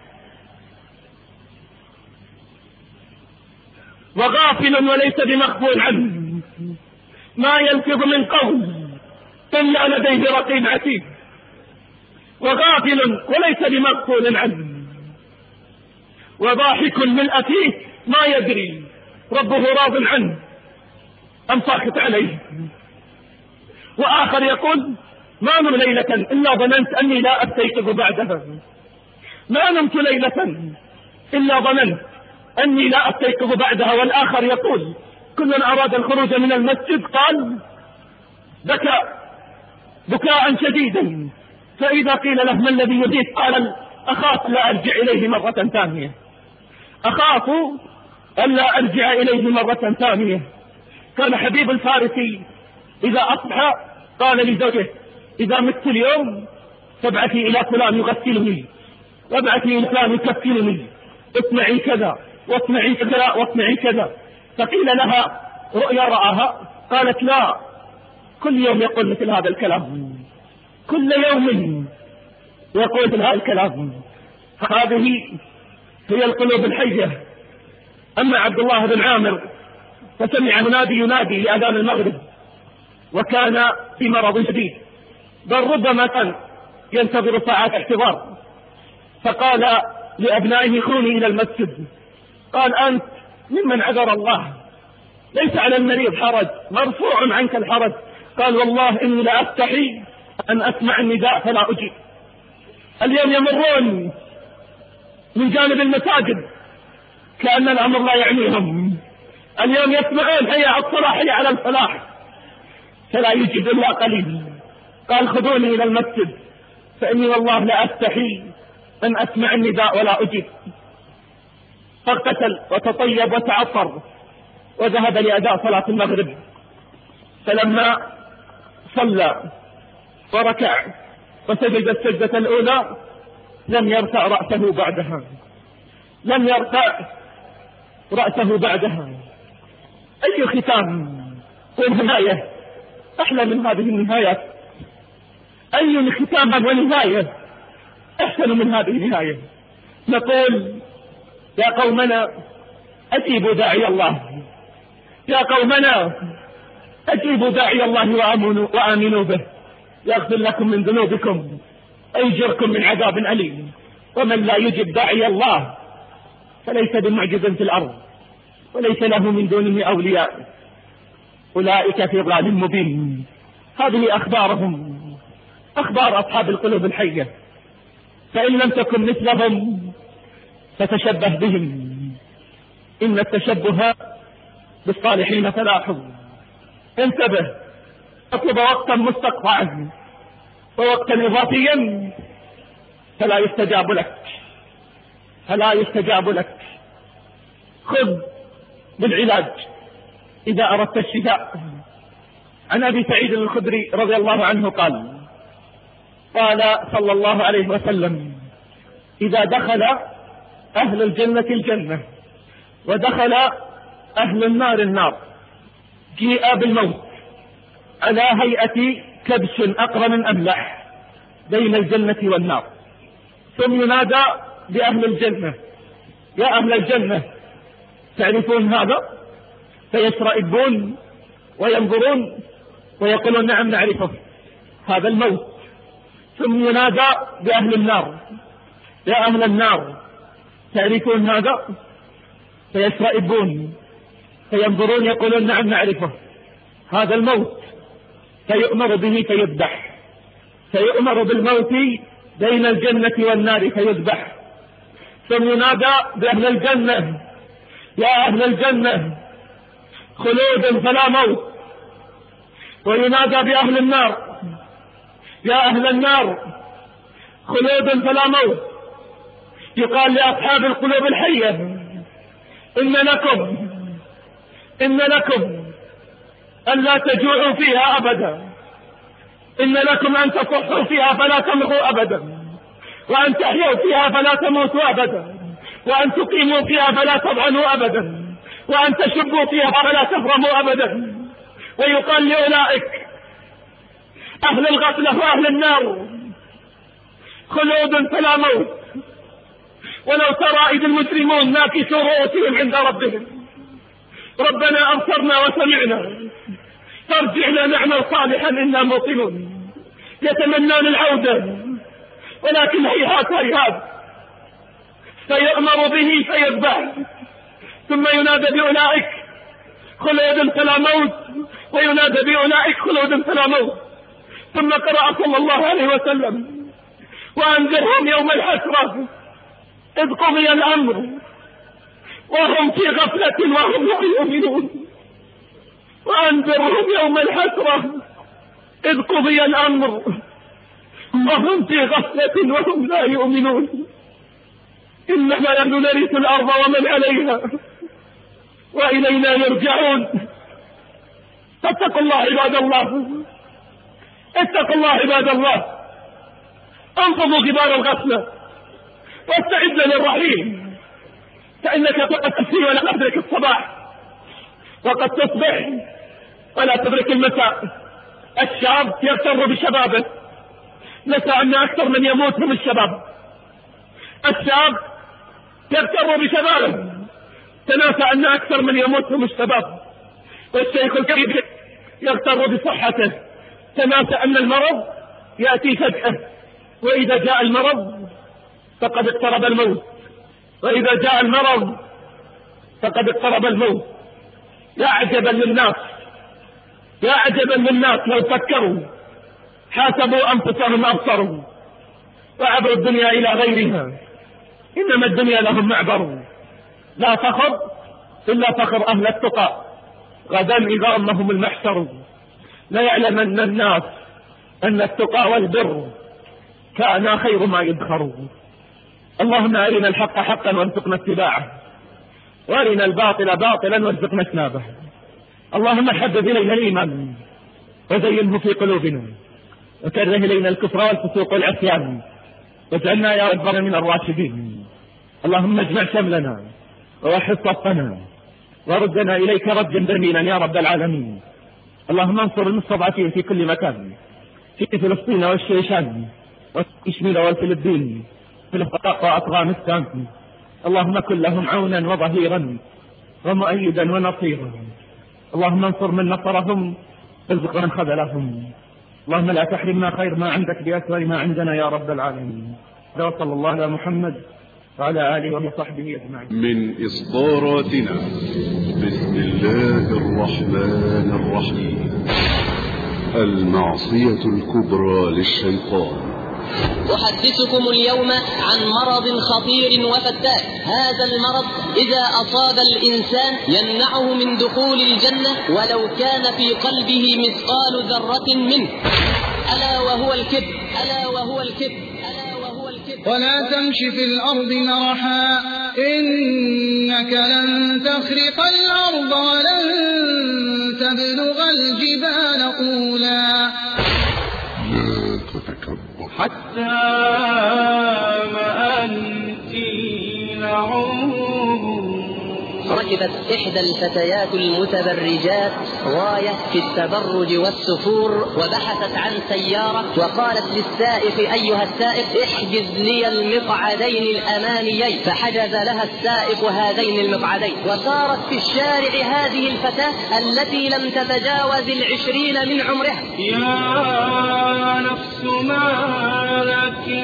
وغافل وليس بمغفول عنه، ما يلفظ من قول إلا لديه رقيب عتيد. وغافل وليس بمغفول عنه، وضاحك من أتيه ما يدري ربه راض عنه أم ساخط عليه. وآخر يقول: ما نمت ليلة إلا ظننت أني لا أستيقظ بعدها، ما نمت ليلة إلا ظننت أني لا أستيقظ بعدها. والآخر يقول: كل من أراد الخروج من المسجد قال بكى بكاء شديدا، فإذا قيل له: ما الذي يزيد؟ قال: أخاف لا أرجع إليه مرة ثانية، أخاف ألا أرجع إليه مرة ثانية. كان حبيب الفارسي إذا أصبح قال لزوجه: إذا مت اليوم فابعثي إلى فلان يغسلني، وابعثي إلى فلان يكفلني، اسمعي كذا واسمعي كذا واسمعي كذا. فقيل لها: رؤيا رآها؟ قالت: لا، كل يوم يقول مثل هذا الكلام، كل يوم يقول مثل هذا الكلام. هذه هي القلوب الحية. أما عبد الله بن عامر فسمع منادي ينادي لأذان المغرب، وكان في مرض شديد، بل ربما كان ينتظر ساعات احتضار، فقال لأبنائه: خوني إلى المسجد. قال: أنت ممن عذر الله، ليس على المريض حرج، مرفوع عنك الحرج. قال: والله إني لا أستحي أن أسمع النداء فلا أجيب. اليوم يمرون من جانب المساجد كأن الأمر لا يعنيهم، اليوم يسمعون حي على الصلاح حي على الفلاح، فلا يجد إلا قليل. قال: خذوني إلى المسجد فإني والله لا أستحي أن أسمع النداء ولا أجيب. فاغتسل وتطيب وتعطر وذهب لأداء صلاة المغرب. فلما صلى وركع وسجد السجدة الأولى لم يرفع رأسه بعدها، لم يرفع رأسه بعدها. أي ختام ونهاية أحلى من هذه النهايات؟ أي ختام ونهاية أحسن من هذه النهاية؟ نقول: يا قومنا أجيبوا داعي الله، يا قومنا أجيبوا داعي الله وآمنوا, وآمنوا به يغفر لكم من ذنوبكم ويجركم من عذاب أليم. ومن لا يجب داعي الله فليس بمعجز في الأرض وليس له من دونه أولياء، أولئك في ضلال مبين. هذه أخبارهم، أخبار أصحاب القلوب الحية. فإن لم تكن مثلهم فتشبه بهم، إن التشبه بالصالحين فلاح. انتبه، اطلب وقتا مستقطعا ووقتا إضافيا فلا يستجاب لك، فلا يستجاب لك. خذ بالعلاج إذا أردت الشفاء. عن أبي سعيد الخدري رضي الله عنه قال: قال صلى الله عليه وسلم: إذا دخل أهل الجنة الجنة ودخل أهل النار النار جيء بالموت على هيئة كبش أقرن من أملح بين الجنة والنار، ثم ينادى بأهل الجنة: يا أهل الجنة تعرفون هذا؟ فيشرئبون وينظرون ويقولون: نعم نعرفه، هذا الموت. ثم ينادى بأهل النار: يا أهل النار تعرفون هذا؟ فيشرئبون فينظرون يقولون: نعم نعرفه، هذا الموت. فيؤمر به فيذبح، فيؤمر بالموت بين الجنة والنار فيذبح. ثم ينادى بأهل الجنة: يا أهل الجنة خلود فلا موت. وينادى بأهل النار: يا أهل النار خلود فلا موت. يقال لأصحاب القلوب الحية: إن لكم إن لكم أن لا تجوعوا فيها أبدا، إن لكم أن تصحوا فيها فلا تمرضوا أبدا، وأن تحيوا فيها فلا تموتوا أبدا، وأن تقيموا فيها فلا تضعنوا أبدا، وأن تشبوا فيها فلا تفرموا أبدا. ويقال لأولئك أهل الغفلة وأهل النار خلود فلا موت. ولو ترى إذ المجرمون ناكسوا رؤوسهم عند ربهم ربنا أبصرنا وسمعنا فارجعنا نعمل صالحا إنا موقنون. يتمنون العودة ولكن هيهات هيهات، فيؤمر به فيذبح، ثم ينادى بأولئك خلود فلا موت، وينادى بأولئك خلود فلا موت. ثم قرأ صلى الله عليه وسلم وأنذرهم يوم الحسرة إذ قضي الأمر وهم في غفلة وهم لا يؤمنون. وأنذرهم يوم الحسرة إذ قضي الأمر وهم في غفلة وهم لا يؤمنون. إنما نحن نرث الأرض ومن عليها وإلينا يرجعون. فاتقوا الله عباد الله، اتقوا الله عباد الله، انفضوا غبار الغفلة واستعد للرحيل، فإنك قد تمسي ولا تدرك الصباح، وقد تصبح ولا تدرك المساء. الشاب يغتر بشبابه، نسى أن أكثر من يموت هم الشباب. الشاب يغتر بشبابه، تناسى أن أكثر من يموت هم الشباب. والشيخ الكبير يغتر بصحته، تناسى أن المرض يأتي فجأة، وإذا جاء المرض فقد اقترب الموت، وإذا جاء المرض فقد اقترب الموت. يا عجبا للناس، يا عجبا للناس لو فكروا حاسبوا أنفسهم أبصروا وعبروا الدنيا إلى غيرها. إنما الدنيا لهم معبر، لا فخر إلا فخر أهل التقى، غدا إذا أمهم المحشر لا يعلمن الناس أن التقى والبر كان خير ما يدخروا. اللهم أرنا الحق حقا وارزقنا اتباعه، وارنا الباطل باطلا وارزقنا اجتنابه. اللهم حبب إلينا الإيمان وزينه في قلوبنا، وكره إلينا الكفر والفسوق والعصيان، واجعلنا يا رب من الراشدين. اللهم اجمع شملنا ووحد صفنا وردنا إليك ردا جميلا يا رب العالمين. اللهم انصر المستضعفين في كل مكان، في فلسطين والشيشان والكشمير والفلبين في الفقاق وأفغانستان. اللهم كن لهم عونا وظهيرا ومؤيدا ونصيرا. اللهم انصر من نصرهم ارزق من خذلهم. اللهم لا تحرمنا خير ما عندك بأسوأ ما عندنا يا رب العالمين. وصلى الله على محمد وعلى آله وصحبه أجمعين. من إصداراتنا بسم الله الرحمن الرحيم. المعصية الكبرى للشيطان. أحدثكم اليوم عن مرض خطير وفتاك. هذا المرض إذا أصاب الإنسان يمنعه من دخول الجنة ولو كان في قلبه مثقال ذرة منه، ألا وهو الكبر، ألا وهو الكبر، ألا وهو الكبر. ولا تمش في الأرض مرحا إنك لن تخرق الأرض ولن تبلغ الجبال طولا. لا تتكبر حتى ما أنت نعوم. ركبت إحدى الفتيات المتبرجات غاية في التبرج والسفور، وبحثت عن سيارة وقالت للسائق: أيها السائق احجز لي المقعدين الأماميين. فحجز لها السائق هذين المقعدين، وسارت في الشارع هذه الفتاة التي لم تتجاوز العشرين من عمرها. يا نفس ما لك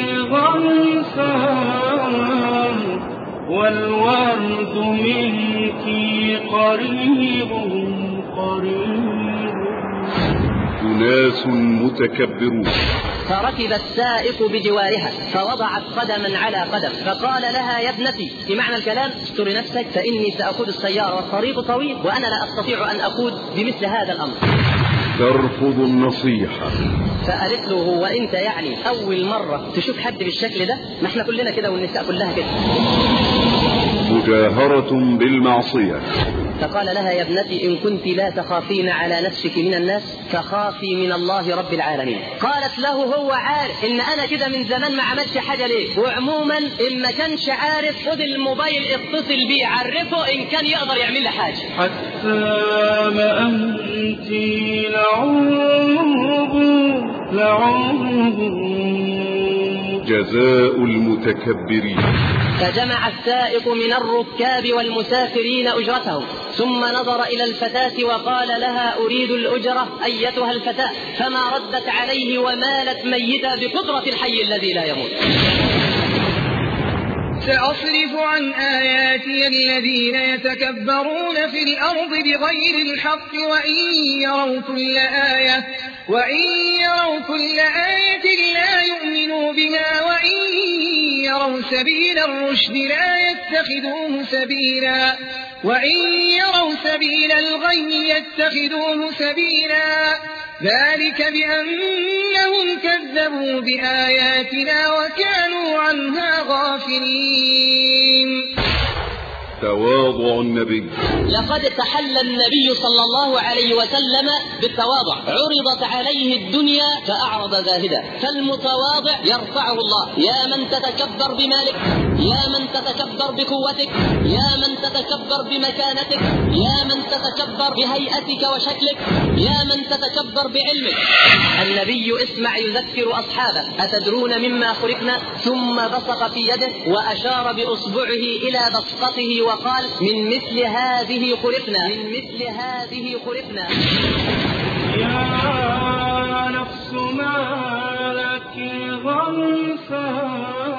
غمسان والورد منك قريب قريب. أناس متكبرون. فركب السائق بجوارها فوضعت قدما على قدم، فقال لها: يا ابنتي، في معنى الكلام استر نفسك فإني سأخذ السيارة والطريق طويل وأنا لا أستطيع أن أقود بمثل هذا الأمر. ترفض النصيحة. فقالت له: هو أنت يعني أول مرة تشوف حد بالشكل ده؟ ما احنا كلنا كده والنساء كلها كده. مجاهرة بالمعصية. فقال لها يا ابنتي إن كنت لا تخافين على نفسك من الناس فخافي من الله رب العالمين. قالت له هو عارف إن أنا كده من زمان ما عملش حاجة ليه، وعموما إن ما كانش عارف خد الموبايل اتصل بيه عرفه إن كان يقدر يعمل له حاجة. حتى ما أنت لعوب لعوب جزاء المتكبرين. فجمع السائق من الركاب والمسافرين أجرتهم ثم نظر إلى الفتاة وقال لها أريد الأجرة أيتها الفتاة، فما ردت عليه ومالت ميتة بقدرة الحي الذي لا يموت. سأصرف عن آياتي الذين يتكبرون في الأرض بغير الحق وإن يروا كل آية وإن يروا كل آية لا يؤمنوا بها وإن يروا سبيل الرشد لا يتخذوه سبيلا وإن يروا سبيل الغي يتخذوه سبيلا ذلك بأنهم كذبوا بآياتنا وكانوا عنها غافلين. تواضع النبي. لقد تحلى النبي صلى الله عليه وسلم بالتواضع، عرضت عليه الدنيا فأعرض زاهدا، فالمتواضع يرفعه الله. يا من تتكبر بمالك، يا من تتكبر بقوتك، يا من تتكبر بمكانتك، يا من تتكبر بهيئتك وشكلك، يا من تتكبر بعلمك. النبي اسمع يذكر أصحابه أتدرون مما خلقنا؟ ثم بصق في يده وأشار بأصبعه إلى بسطته وقال من مثل هذه خلقنا من مثل هذه خلقنا. يا نفس ما لك غرفا